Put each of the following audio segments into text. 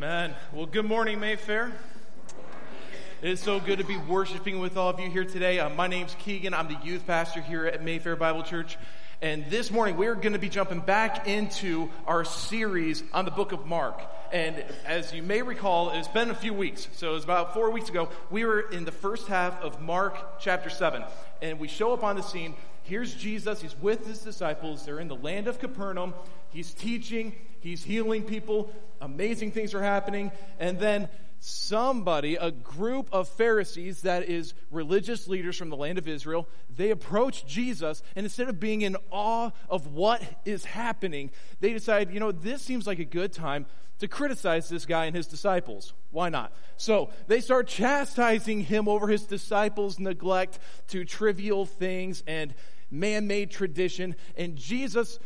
Amen. Well, good morning, Mayfair. It is so good to be worshiping with all of you here today. My name's Keegan. I'm the youth pastor here at Mayfair Bible Church. And this morning, we're going to be jumping back into our series on the book of Mark. And as you may recall, it's been a few weeks. So it was about 4 weeks ago. We were in the first half of Mark chapter 7. And we show up on the scene. Here's Jesus. He's with his disciples. They're in the land of Capernaum. He's teaching. He's healing people. Amazing things are happening. And then somebody, a group of Pharisees that is religious leaders from the land of Israel, they approach Jesus, and instead of being in awe of what is happening, they decide, this seems like a good time to criticize this guy and his disciples. Why not? So they start chastising him over his disciples' neglect to trivial things and man-made tradition, and Jesus,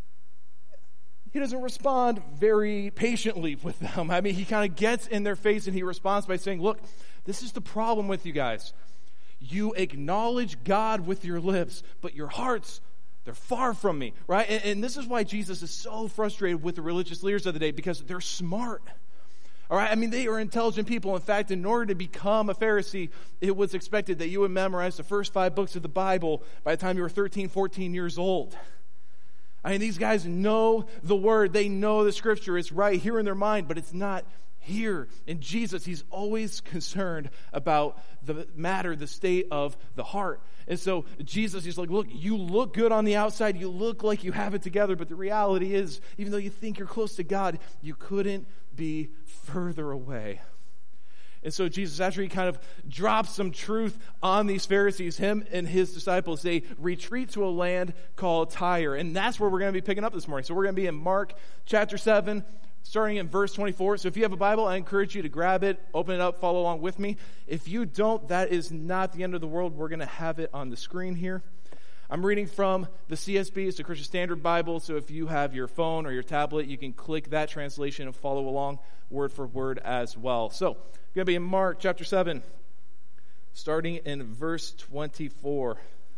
he doesn't respond very patiently with them. I mean, he kind of gets in their face and he responds by saying, look, this is the problem with you guys. You acknowledge God with your lips, but your hearts, they're far from me, right? And this is why Jesus is so frustrated with the religious leaders of the day, because they're smart. All right, I mean, they are intelligent people. In fact, in order to become a Pharisee, it was expected that you would memorize the first 5 books of the Bible by the time you were 13, 14 years old. I mean, these guys know the word. They know the scripture. It's right here in their mind, but it's not here. And Jesus, he's always concerned about the matter, the state of the heart. And so Jesus, he's like, look, you look good on the outside. You look like you have it together. But the reality is, even though you think you're close to God, you couldn't be further away. And so Jesus, after he kind of drops some truth on these Pharisees, him and his disciples, they retreat to a land called Tyre. And that's where we're going to be picking up this morning. So we're going to be in Mark chapter 7, starting in verse 24. So if you have a Bible, I encourage you to grab it, open it up, follow along with me. If you don't, that is not the end of the world. We're going to have it on the screen here. I'm reading from the CSB, it's the Christian Standard Bible, so if you have your phone or your tablet, you can click that translation and follow along word for word as well. So, going to be in Mark chapter 7, starting in verse 24.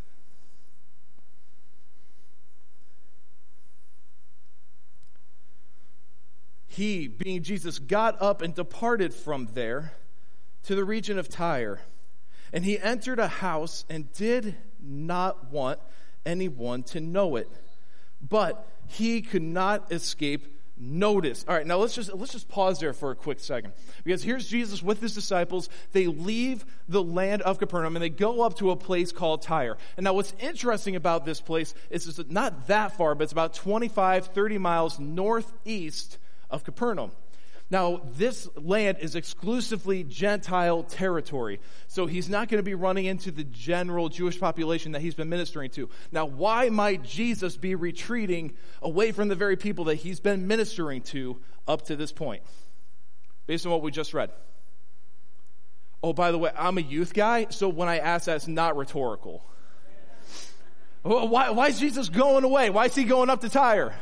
He, being Jesus, got up and departed from there to the region of Tyre. And he entered a house and did not want anyone to know it. But he could not escape notice. All right, now let's just pause there for a quick second. Because here's Jesus with his disciples. They leave the land of Capernaum and they go up to a place called Tyre. And now what's interesting about this place is it's not that far, but it's about 25, 30 miles northeast of Capernaum. Now, this land is exclusively Gentile territory, so he's not going to be running into the general Jewish population that he's been ministering to. Now, why might Jesus be retreating away from the very people that he's been ministering to up to this point, based on what we just read? Oh, by the way, I'm a youth guy, so when I ask that, it's not rhetorical. Why is Jesus going away? Why is he going up to Tyre?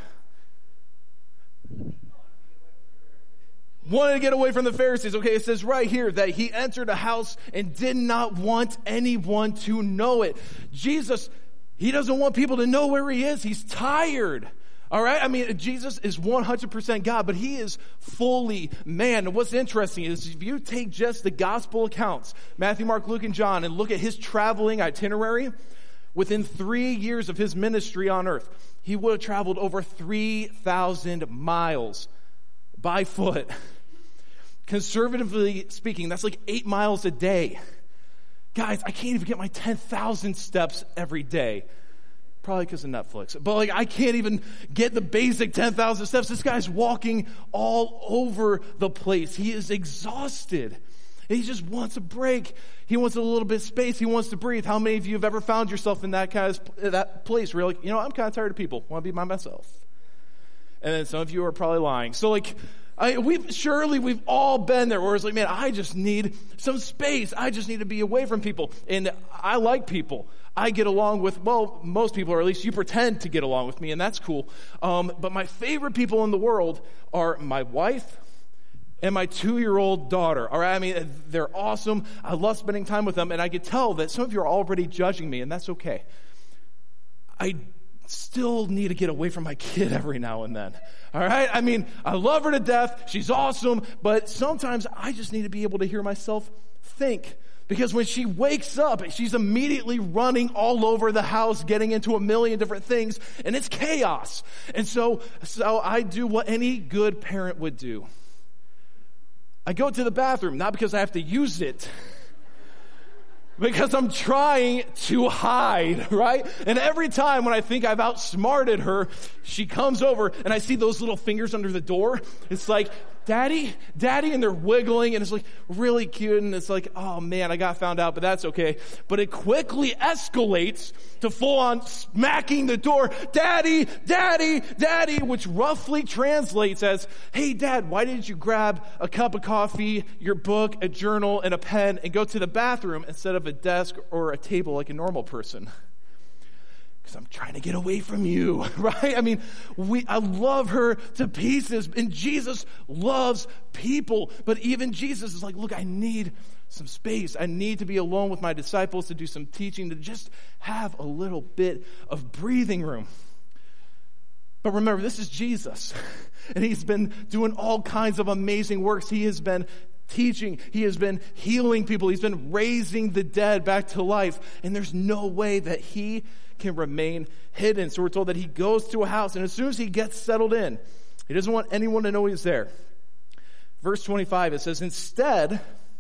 Wanted to get away from the Pharisees. Okay, it says right here that he entered a house and did not want anyone to know it. Jesus, he doesn't want people to know where he is. He's tired. All right? I mean, Jesus is 100% God, but he is fully man. And what's interesting is if you take just the gospel accounts, Matthew, Mark, Luke, and John, and look at his traveling itinerary, within 3 years of his ministry on earth, he would have traveled over 3,000 miles by foot. Conservatively speaking, that's like 8 miles a day. Guys, I can't even get my 10,000 steps every day. Probably because of Netflix. But I can't even get the basic 10,000 steps. This guy's walking all over the place. He is exhausted. He just wants a break. He wants a little bit of space. He wants to breathe. How many of you have ever found yourself in that that place where you're like, I'm kind of tired of people. I want to be by myself. And then some of you are probably lying. So we've all been there where it's like, man, I just need some space. I just need to be away from people. And I like people. I get along with, most people, or at least you pretend to get along with me, and that's cool. But my favorite people in the world are my wife and my 2-year-old daughter. All right, I mean, they're awesome. I love spending time with them, and I can tell that some of you are already judging me, and that's okay. I still need to get away from my kid every now and then. All right? I mean, I love her to death. She's awesome. But sometimes I just need to be able to hear myself think. Because when she wakes up, she's immediately running all over the house, getting into a million different things, and it's chaos. And so I do what any good parent would do. I go to the bathroom, not because I have to use it, because I'm trying to hide, right? And every time when I think I've outsmarted her, she comes over and I see those little fingers under the door. It's like, Daddy, and they're wiggling, and it's like really cute, and it's like, oh man, I got found out, but that's okay. But it quickly escalates to full on smacking the door, Daddy, which roughly translates as, hey Dad, why didn't you grab a cup of coffee, your book, a journal, and a pen, and go to the bathroom instead of a desk or a table like a normal person? Because I'm trying to get away from you, right? I mean, I love her to pieces, and Jesus loves people. But even Jesus is like, look, I need some space. I need to be alone with my disciples to do some teaching, to just have a little bit of breathing room. But remember, this is Jesus, and he's been doing all kinds of amazing works. He has been teaching. He has been healing people. He's been raising the dead back to life. And there's no way that he can remain hidden. So we're told that he goes to a house, and as soon as he gets settled in, he doesn't want anyone to know he's there. Verse 25, it says, instead,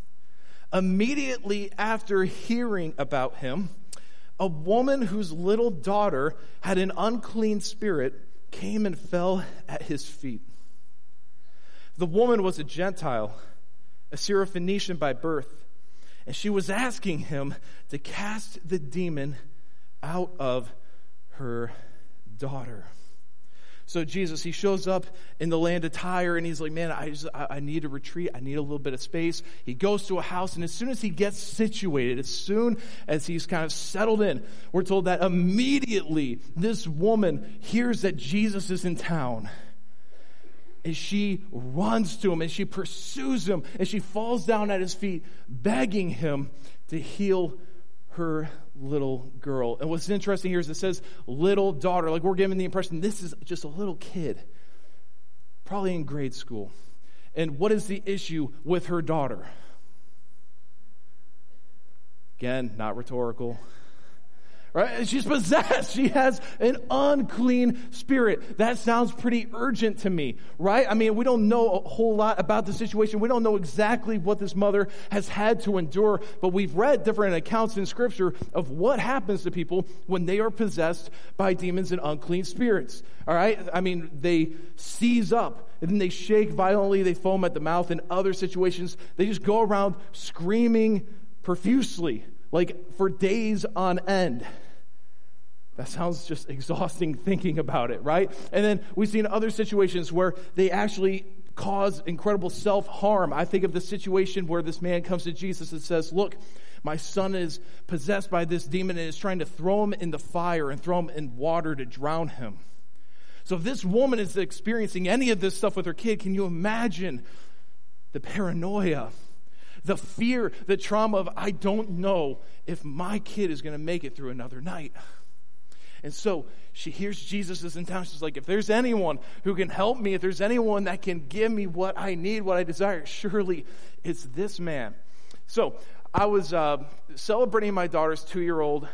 immediately after hearing about him, a woman whose little daughter had an unclean spirit came and fell at his feet. The woman was a Gentile, a Syrophoenician by birth, and she was asking him to cast the demon out of her daughter. So Jesus, he shows up in the land of Tyre, and he's like, man, I need a retreat. I need a little bit of space. He goes to a house, and as soon as he gets situated, as soon as he's kind of settled in, we're told that immediately this woman hears that Jesus is in town. And she runs to him, and she pursues him, and she falls down at his feet, begging him to heal her little girl. And what's interesting here is it says little daughter. Like, we're given the impression this is just a little kid, probably in grade school. And what is the issue with her daughter? Again, not rhetorical. Right? She's possessed. She has an unclean spirit. That sounds pretty urgent to me, right? I mean, we don't know a whole lot about the situation. We don't know exactly what this mother has had to endure, but we've read different accounts in Scripture of what happens to people when they are possessed by demons and unclean spirits, all right? I mean, they seize up, and then they shake violently, they foam at the mouth. In other situations, they just go around screaming profusely, like for days on end. That sounds just exhausting thinking about it, right? And then we see in other situations where they actually cause incredible self-harm. I think of the situation where this man comes to Jesus and says, look, my son is possessed by this demon and is trying to throw him in the fire and throw him in water to drown him. So if this woman is experiencing any of this stuff with her kid, can you imagine the paranoia, the fear, the trauma of, I don't know if my kid is going to make it through another night. And so she hears Jesus is in town. She's like, if there's anyone who can help me, if there's anyone that can give me what I need, what I desire, surely it's this man. So I was celebrating my daughter's 2-year-old,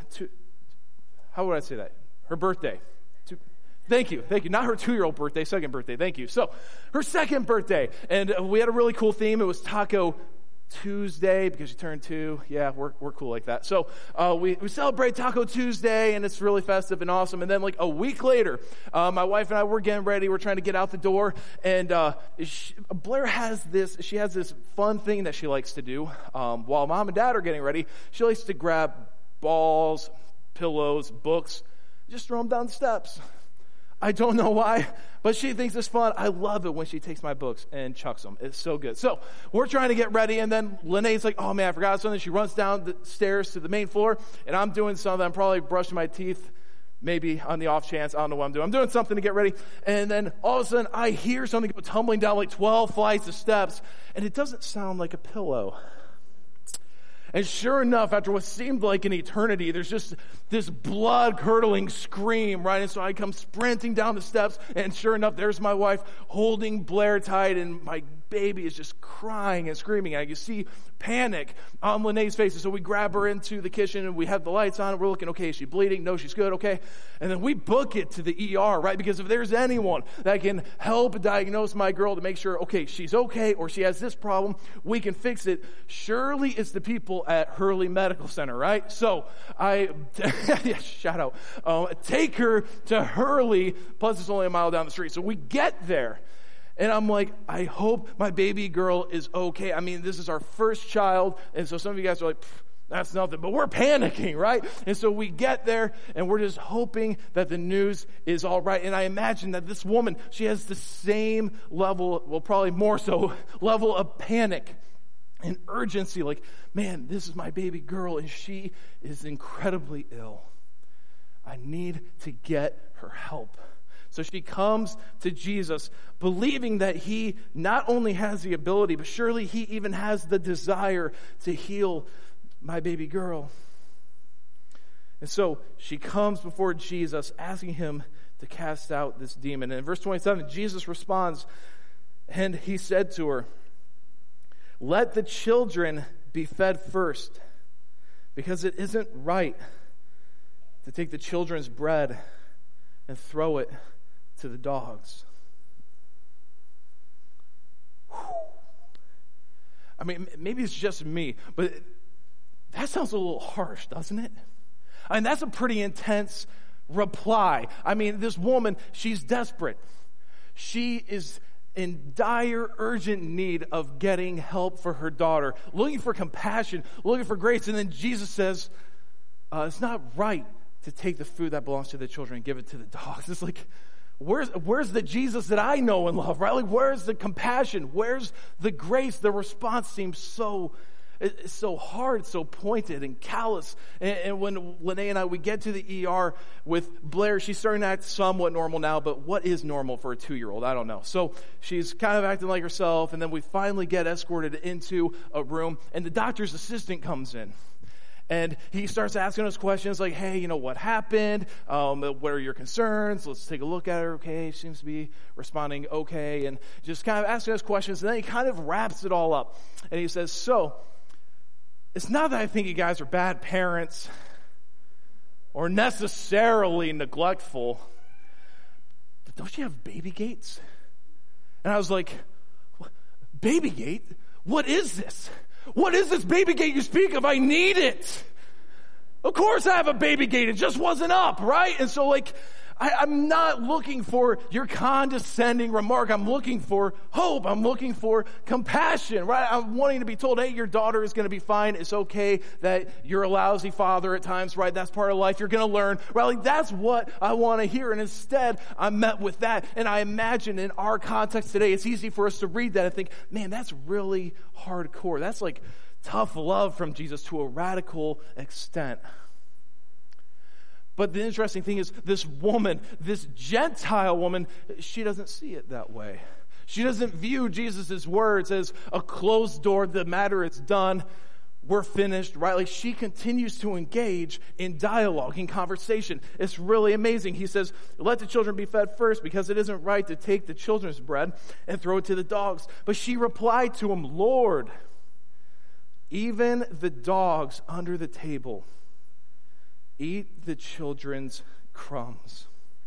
how would I say that? Her birthday. Thank you. Not her 2-year-old birthday, second birthday. Thank you. So her second birthday. And we had a really cool theme. It was Taco Tuesday because she turned 2. Yeah, we're cool like that. So we celebrate Taco Tuesday, and it's really festive and awesome. And then like a week later, my wife and I were getting ready. We're trying to get out the door, and Blair has this fun thing that she likes to do while mom and dad are getting ready. She likes to grab balls, pillows, books, just throw them down the steps. I don't know why, but she thinks it's fun. I love it when she takes my books and chucks them. It's so good. So we're trying to get ready, and then Lene's like, oh man, I forgot something. She runs down the stairs to the main floor, and I'm doing something. I'm probably brushing my teeth, maybe on the off chance. I don't know what I'm doing. I'm doing something to get ready, and then all of a sudden I hear something go tumbling down like 12 flights of steps, and it doesn't sound like a pillow. And sure enough, after what seemed like an eternity, there's just this blood-curdling scream, right? And so I come sprinting down the steps, and sure enough, there's my wife holding Blair tight, and my baby is just crying and screaming. And you see panic on Lene's face. And so we grab her into the kitchen, and we have the lights on, and we're looking, okay, is she bleeding? No, she's good, okay. And then we book it to the ER, right? Because if there's anyone that can help diagnose my girl to make sure, okay, she's okay, or she has this problem, we can fix it. Surely it's the people at Hurley Medical Center, right? So I, shout out, take her to Hurley, plus it's only a mile down the street. So we get there. And I'm like, I hope my baby girl is okay. I mean, this is our first child. And so some of you guys are like, that's nothing. But we're panicking, right? And so we get there, and we're just hoping that the news is all right. And I imagine that this woman, she has the same level, well, probably more so, level of panic and urgency. Like, man, this is my baby girl, and she is incredibly ill. I need to get her help. So she comes to Jesus, believing that he not only has the ability, but surely he even has the desire to heal my baby girl. And so she comes before Jesus, asking him to cast out this demon. And in verse 27, Jesus responds, and he said to her, "Let the children be fed first, because it isn't right to take the children's bread and throw it to the dogs." Whew. I mean, maybe it's just me, but that sounds a little harsh, doesn't it? I mean, that's a pretty intense reply. I mean, this woman, she's desperate. She is in dire, urgent need of getting help for her daughter, looking for compassion, looking for grace. And then Jesus says, it's not right to take the food that belongs to the children and give it to the dogs. It's like, where's the Jesus that I know and love, right? Like, where's the compassion? Where's the grace? The response seems so hard, so pointed and callous. And when Lene and I, we get to the ER with Blair, she's starting to act somewhat normal now, but what is normal for a 2-year-old? I don't know. So she's kind of acting like herself, and then we finally get escorted into a room, and the doctor's assistant comes in. And he starts asking us questions like, hey, what happened? What are your concerns? Let's take a look at her. Okay, she seems to be responding okay. And just kind of asking us questions. And then he kind of wraps it all up. And he says, so, it's not that I think you guys are bad parents or necessarily neglectful, but don't you have baby gates? And I was like, baby gate? What is this? What is this baby gate you speak of? I need it. Of course I have a baby gate. It just wasn't up, right? And so I'm not looking for your condescending remark. I'm looking for hope. I'm looking for compassion, right? I'm wanting to be told, hey, your daughter is going to be fine. It's okay that you're a lousy father at times, right? That's part of life. You're going to learn, right? Like, that's what I want to hear. And instead, I'm met with that. And I imagine in our context today, it's easy for us to read that and think, man, that's really hardcore. That's like tough love from Jesus to a radical extent. But the interesting thing is, this woman, this Gentile woman, she doesn't see it that way. She doesn't view Jesus' words as a closed door, the matter is done, we're finished, right? Like, she continues to engage in dialogue, in conversation. It's really amazing. He says, let the children be fed first, because it isn't right to take the children's bread and throw it to the dogs. But she replied to him, Lord, even the dogs under the table eat the children's crumbs.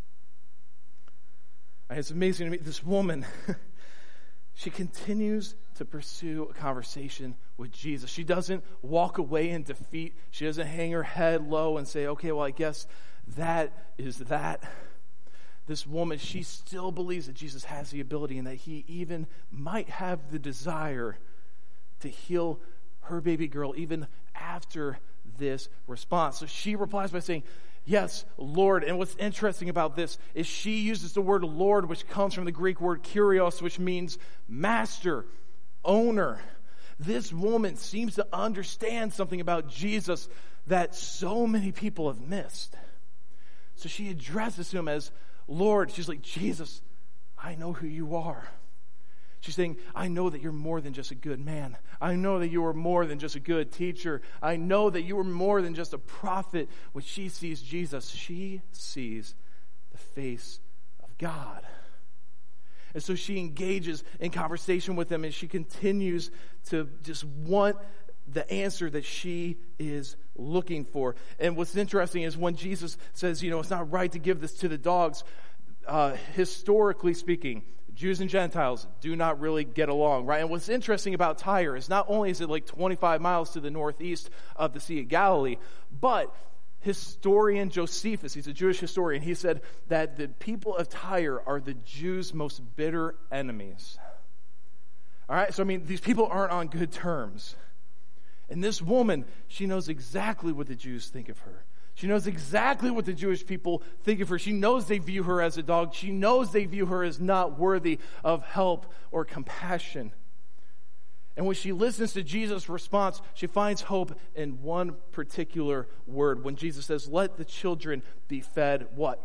It's amazing to me. This woman, she continues to pursue a conversation with Jesus. She doesn't walk away in defeat. She doesn't hang her head low and say, okay, well, I guess that is that. This woman, she still believes that Jesus has the ability and that he even might have the desire to heal her baby girl even after this response. So she replies by saying, yes, Lord. And what's interesting about this is she uses the word Lord, which comes from the Greek word kurios, which means master, owner. This woman seems to understand something about Jesus that so many people have missed. So she addresses him as Lord. She's like, Jesus, I know who you are. She's saying, I know that you're more than just a good man. I know that you are more than just a good teacher. I know that you are more than just a prophet. When she sees Jesus, she sees the face of God. And so she engages in conversation with him, and she continues to just want the answer that she is looking for. And what's interesting is when Jesus says, it's not right to give this to the dogs, historically speaking, Jews and Gentiles do not really get along, right? And what's interesting about Tyre is not only is it like 25 miles to the northeast of the Sea of Galilee, but historian Josephus, he's a Jewish historian, he said that the people of Tyre are the Jews' most bitter enemies. All right, so these people aren't on good terms. And this woman, she knows exactly what the Jews think of her. She knows exactly what the Jewish people think of her. She knows they view her as a dog. She knows they view her as not worthy of help or compassion. And when she listens to Jesus' response, she finds hope in one particular word. When Jesus says, let the children be fed what?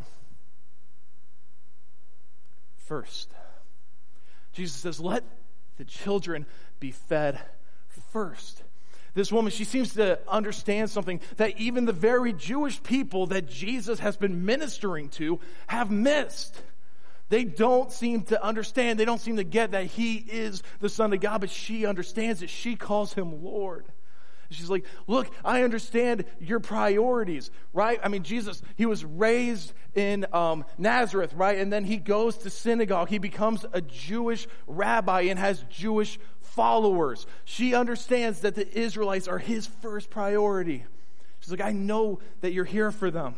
First. Jesus says, let the children be fed first. This woman, she seems to understand something that even the very Jewish people that Jesus has been ministering to have missed. They don't seem to understand. They don't seem to get that he is the Son of God, but she understands it. She calls him Lord. She's like, look, I understand your priorities, right? Jesus, he was raised in Nazareth, right? And then he goes to synagogue. He becomes a Jewish rabbi and has Jewish followers. She understands that the Israelites are his first priority. She's like, I know that you're here for them.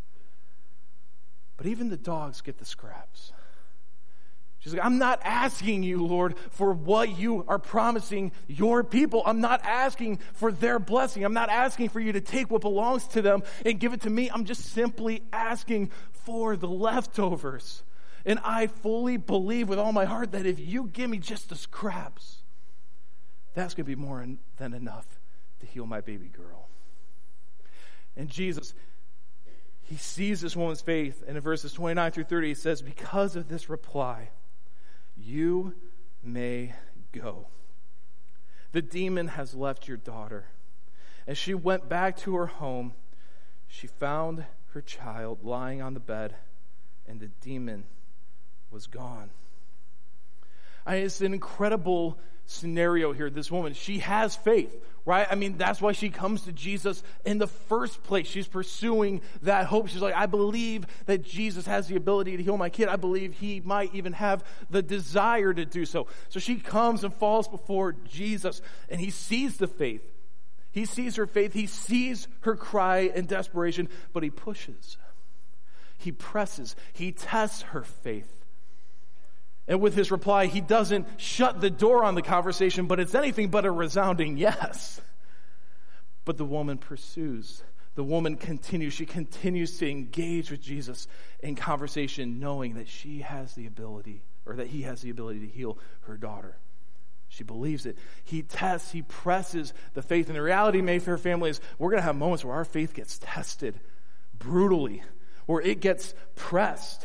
But even the dogs get the scraps. She's like, I'm not asking you, Lord, for what you are promising your people. I'm not asking for their blessing. I'm not asking for you to take what belongs to them and give it to me. I'm just simply asking for the leftovers. And I fully believe with all my heart that if you give me just the scraps, that's going to be more than enough to heal my baby girl. And Jesus, he sees this woman's faith, and in verses 29 through 30, he says, because of this reply, you may go. The demon has left your daughter. As she went back to her home, she found her child lying on the bed, and the demon was gone. It's an incredible scenario here. This woman, she has faith, right? That's why she comes to Jesus in the first place. She's pursuing that hope. She's like, I believe that Jesus has the ability to heal my kid. I believe he might even have the desire to do so. So she comes and falls before Jesus, and he sees the faith. He sees her faith. He sees her cry in desperation, but he pushes. He presses. He tests her faith. And with his reply, he doesn't shut the door on the conversation, but it's anything but a resounding yes. But the woman pursues. The woman continues. She continues to engage with Jesus in conversation, knowing that she has the ability, or that he has the ability to heal her daughter. She believes it. He tests, he presses the faith. And the reality, Mayfair family, is we're going to have moments where our faith gets tested brutally, where it gets pressed.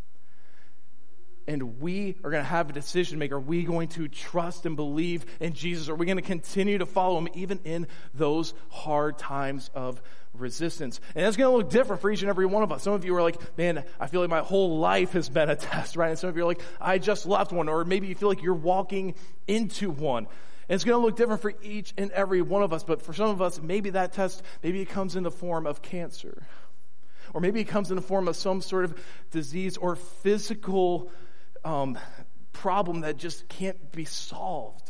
And we are going to have a decision to make. Are we going to trust and believe in Jesus? Are we going to continue to follow him even in those hard times of resistance? And it's going to look different for each and every one of us. Some of you are like, man, I feel like my whole life has been a test, right? And some of you are like, I just left one. Or maybe you feel like you're walking into one. And it's going to look different for each and every one of us. But for some of us, maybe that test, maybe it comes in the form of cancer. Or maybe it comes in the form of some sort of disease or physical problem that just can't be solved.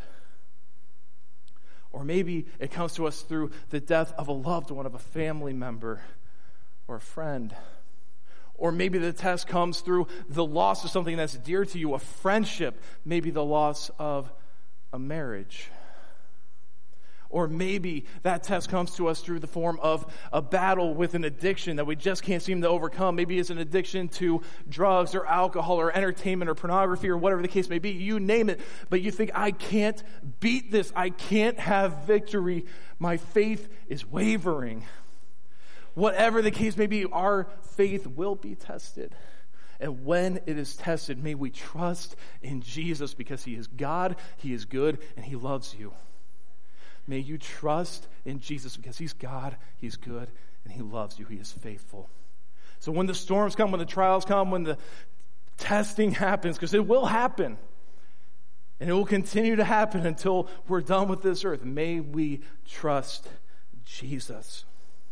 Or maybe it comes to us through the death of a loved one, of a family member or a friend. Or maybe the test comes through the loss of something that's dear to you, a friendship, maybe the loss of a marriage. Or maybe that test comes to us through the form of a battle with an addiction that we just can't seem to overcome. Maybe it's an addiction to drugs or alcohol or entertainment or pornography or whatever the case may be. You name it, but you think, I can't beat this. I can't have victory. My faith is wavering. Whatever the case may be, our faith will be tested. And when it is tested, may we trust in Jesus because he is God, he is good, and he loves you. May you trust in Jesus because he's God, he's good, and he loves you. He is faithful. So when the storms come, when the trials come, when the testing happens, because it will happen, and it will continue to happen until we're done with this earth, may we trust Jesus.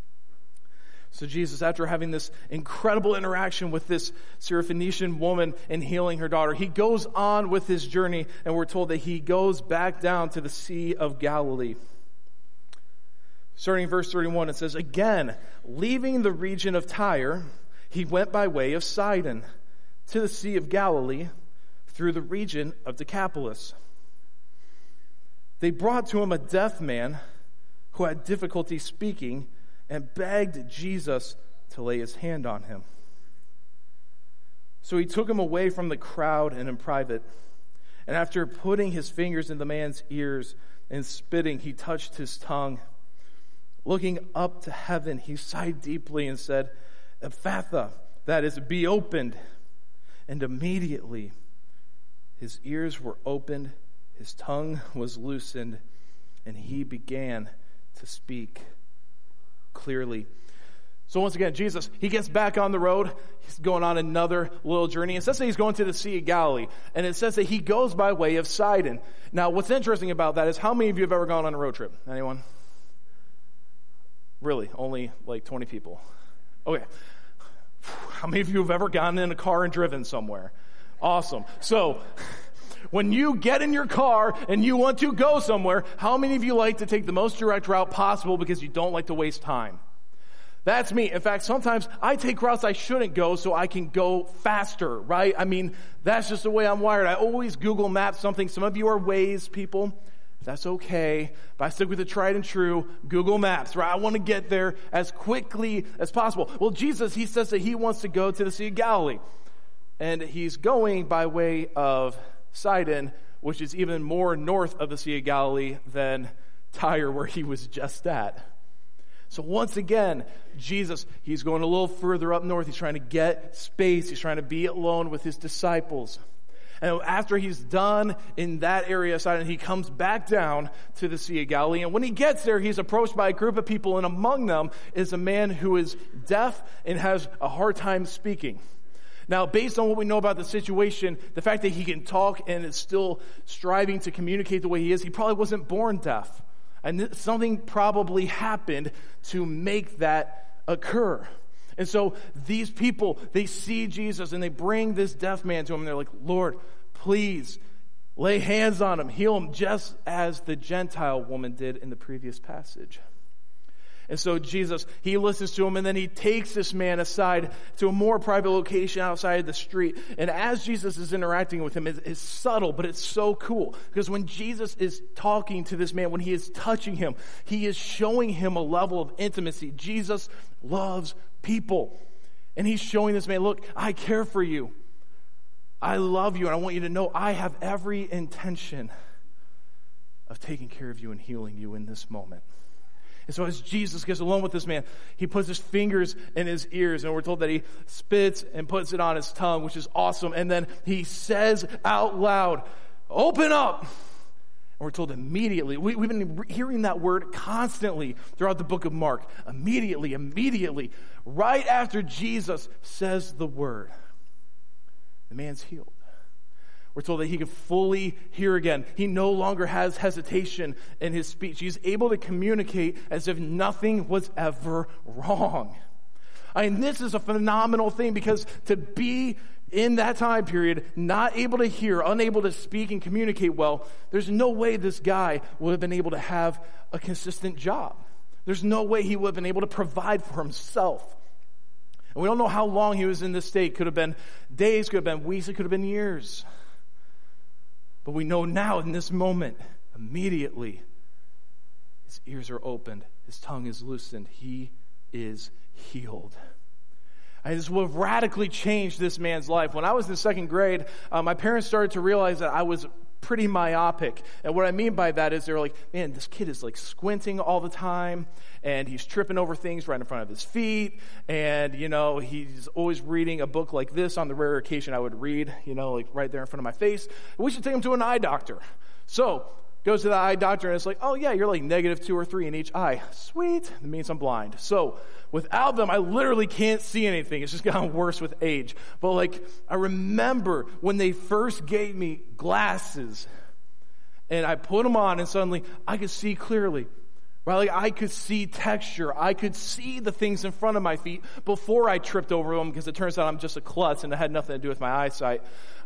So Jesus, after having this incredible interaction with this Syrophoenician woman and healing her daughter, he goes on with his journey, and we're told that he goes back down to the Sea of Galilee. Starting in verse 31, it says, "Again, leaving the region of Tyre, he went by way of Sidon to the Sea of Galilee through the region of Decapolis. They brought to him a deaf man who had difficulty speaking and begged Jesus to lay his hand on him. So he took him away from the crowd and in private. And after putting his fingers in the man's ears and spitting, he touched his tongue. Looking up to heaven, he sighed deeply and said, 'Ephphatha,' that is, be opened. And immediately his ears were opened, his tongue was loosened, and he began to speak clearly." So once again, Jesus, he gets back on the road. He's going on another little journey. It says that he's going to the Sea of Galilee, and it says that he goes by way of Sidon. Now, what's interesting about that is how many of you have ever gone on a road trip? Anyone? Really? Only like 20 people? Okay. How many of you have ever gotten in a car and driven somewhere? Awesome. So, when you get in your car and you want to go somewhere, how many of you like to take the most direct route possible because you don't like to waste time? That's me. In fact, sometimes I take routes I shouldn't go so I can go faster, right? I mean, that's just the way I'm wired. I always Google Map something. Some of you are Waze people. That's okay. But I stick with the tried and true Google Maps, right? I want to get there as quickly as possible. Well, Jesus, he says that he wants to go to the Sea of Galilee. And he's going by way of Sidon, which is even more north of the Sea of Galilee than Tyre, where he was just at. So once again, Jesus, he's going a little further up north. He's trying to get space. He's trying to be alone with his disciples. And after he's done in that area of Sidon, he comes back down to the Sea of Galilee. And when he gets there, he's approached by a group of people, and among them is a man who is deaf and has a hard time speaking. Now, based on what we know about the situation, the fact that he can talk and is still striving to communicate the way he is, he probably wasn't born deaf. And something probably happened to make that occur. And so these people, they see Jesus and they bring this deaf man to him and they're like, "Lord, please lay hands on him, heal him," just as the Gentile woman did in the previous passage. And so Jesus, he listens to him, and then he takes this man aside to a more private location outside the street. And as Jesus is interacting with him, it's subtle, but it's so cool. Because when Jesus is talking to this man, when he is touching him, he is showing him a level of intimacy. Jesus loves people. And he's showing this man, "Look, I care for you. I love you, and I want you to know I have every intention of taking care of you and healing you in this moment." And so as Jesus gets alone with this man, he puts his fingers in his ears, and we're told that he spits and puts it on his tongue, which is awesome. And then he says out loud, "Open up." And we're told immediately. We've been hearing that word constantly throughout the book of Mark. Immediately. Right after Jesus says the word, the man's healed. We're told that he can fully hear again. He no longer has hesitation in his speech. He's able to communicate as if nothing was ever wrong. I mean, this is a phenomenal thing, because to be in that time period, not able to hear, unable to speak and communicate well, there's no way this guy would have been able to have a consistent job. There's no way he would have been able to provide for himself. And we don't know how long he was in this state. Could have been days, could have been weeks, it could have been years. But we know now in this moment, immediately, his ears are opened, his tongue is loosened, he is healed. And this will have radically changed this man's life. When I was in second grade, my parents started to realize that I was pretty myopic. And what I mean by that is they're like, man, this kid is like squinting all the time, and he's tripping over things right in front of his feet, and, he's always reading a book like this on the rare occasion I would read, like right there in front of my face. We should take him to an eye doctor. So, goes to the eye doctor, and it's like, oh yeah, you're like -2 or 3 in each eye. Sweet. That means I'm blind. So, without them, I literally can't see anything. It's just gotten worse with age. But I remember when they first gave me glasses, and I put them on, and suddenly I could see clearly. Right? I could see texture. I could see the things in front of my feet before I tripped over them, because it turns out I'm just a klutz, and it had nothing to do with my eyesight.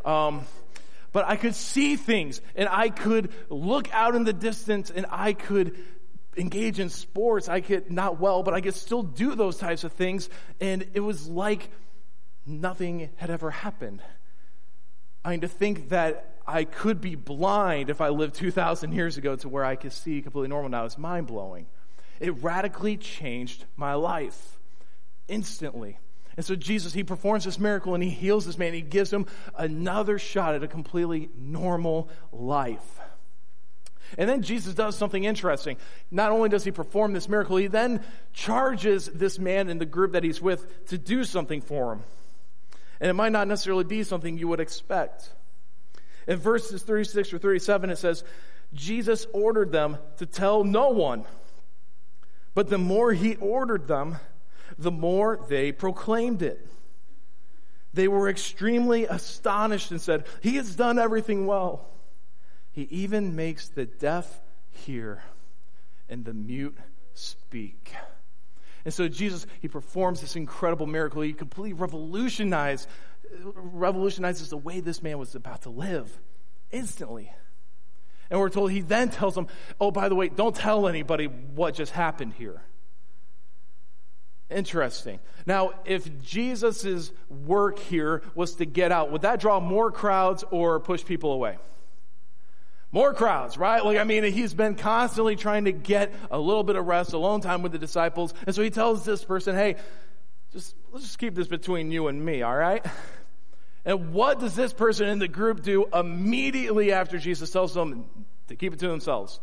But I could see things, and I could look out in the distance, and I could engage in sports. I could, not well, but I could still do those types of things, and it was like nothing had ever happened. To think that I could be blind if I lived 2,000 years ago to where I could see completely normal now is mind-blowing. It radically changed my life instantly. And so Jesus, he performs this miracle, and he heals this man. He gives him another shot at a completely normal life. And then Jesus does something interesting. Not only does he perform this miracle, he then charges this man in the group that he's with to do something for him. And it might not necessarily be something you would expect. In verses 36 or 37, it says, Jesus ordered them to tell no one. But the more he ordered them, the more they proclaimed it. They were extremely astonished and said, he has done everything well. He even makes the deaf hear and the mute speak. And so Jesus, he performs this incredible miracle. He completely revolutionizes the way this man was about to live instantly. And we're told he then tells them, oh, by the way, don't tell anybody what just happened here. Interesting. Now, if Jesus' work here was to get out, would that draw more crowds or push people away? More crowds, right? He's been constantly trying to get a little bit of rest, alone time with the disciples. And so he tells this person, hey, let's just keep this between you and me, all right? And what does this person in the group do immediately after Jesus tells them to keep it to themselves?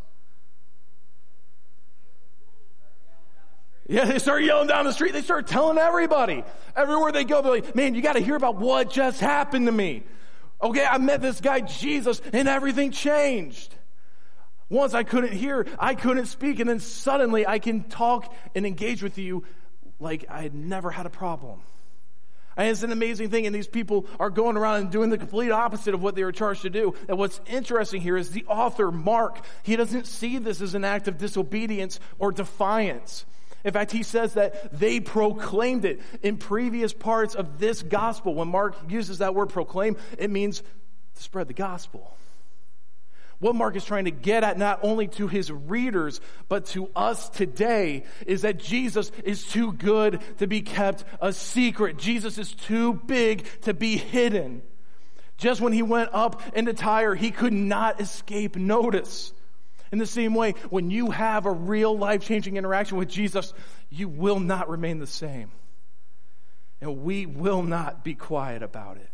Yeah, they start yelling down the street. They start telling everybody. Everywhere they go, they're like, man, you got to hear about what just happened to me. Okay, I met this guy, Jesus, and everything changed. Once I couldn't hear, I couldn't speak, and then suddenly I can talk and engage with you like I had never had a problem. And it's an amazing thing, and these people are going around and doing the complete opposite of what they were charged to do. And what's interesting here is the author, Mark, he doesn't see this as an act of disobedience or defiance. In fact, he says that they proclaimed it. In previous parts of this gospel, when Mark uses that word proclaim, it means to spread the gospel. What Mark is trying to get at, not only to his readers, but to us today, is that Jesus is too good to be kept a secret. Jesus is too big to be hidden. Just when he went up into Tyre, he could not escape notice. In the same way, when you have a real life-changing interaction with Jesus, you will not remain the same. And we will not be quiet about it.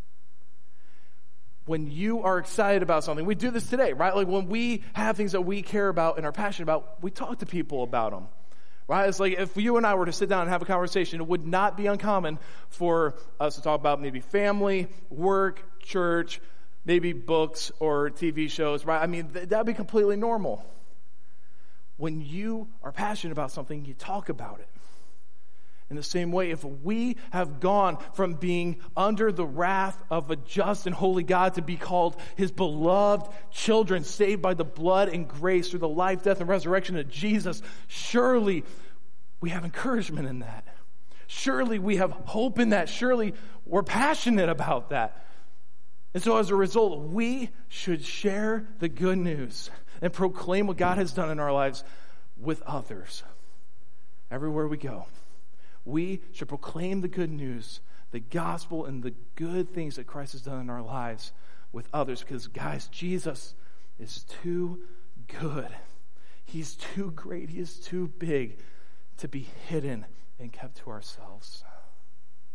When you are excited about something, we do this today, right? When we have things that we care about and are passionate about, we talk to people about them, right? It's like if you and I were to sit down and have a conversation, it would not be uncommon for us to talk about maybe family, work, church, maybe books or TV shows, right? That would be completely normal. When you are passionate about something, you talk about it. In the same way, if we have gone from being under the wrath of a just and holy God to be called his beloved children, saved by the blood and grace through the life, death, and resurrection of Jesus, surely we have encouragement in that. Surely we have hope in that. Surely we're passionate about that. And so as a result, we should share the good news and proclaim what God has done in our lives with others. Everywhere we go, we should proclaim the good news, the gospel, and the good things that Christ has done in our lives with others. Because, guys, Jesus is too good. He's too great. He is too big to be hidden and kept to ourselves.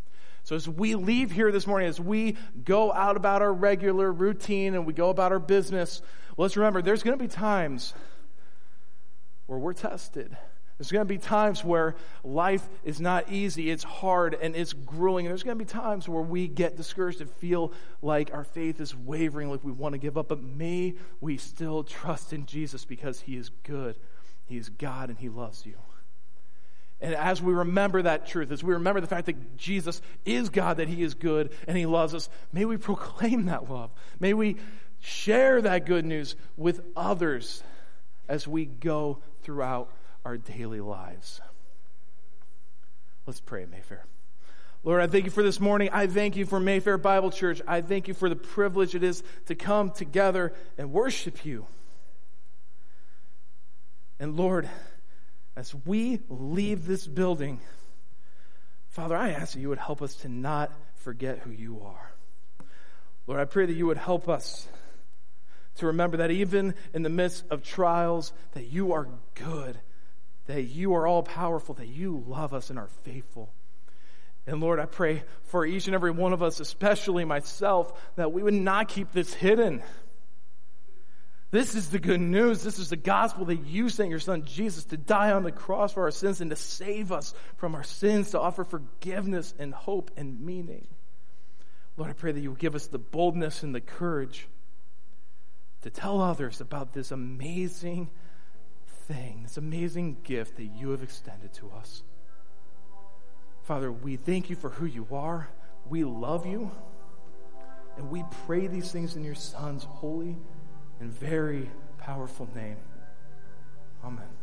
So as we leave here this morning, as we go out about our regular routine and we go about our business, let's remember there's going to be times where we're tested. There's going to be times where life is not easy, it's hard, and it's grueling. And there's going to be times where we get discouraged and feel like our faith is wavering, like we want to give up. But may we still trust in Jesus because He is good, He is God, and He loves you. And as we remember that truth, as we remember the fact that Jesus is God, that He is good, and He loves us, may we proclaim that love. May we share that good news with others as we go throughout our daily lives. Let's pray, Mayfair. Lord, I thank You for this morning. I thank You for Mayfair Bible Church. I thank You for the privilege it is to come together and worship You. And Lord, as we leave this building, Father, I ask that You would help us to not forget who You are. Lord, I pray that You would help us to remember that even in the midst of trials, that You are good, that You are all-powerful, that You love us and are faithful. And Lord, I pray for each and every one of us, especially myself, that we would not keep this hidden. This is the good news. This is the gospel that You sent Your Son Jesus to die on the cross for our sins and to save us from our sins, to offer forgiveness and hope and meaning. Lord, I pray that You would give us the boldness and the courage to tell others about this amazing thing, this amazing gift that You have extended to us. Father, we thank You for who You are. We love You. And we pray these things in Your Son's holy and very powerful name. Amen.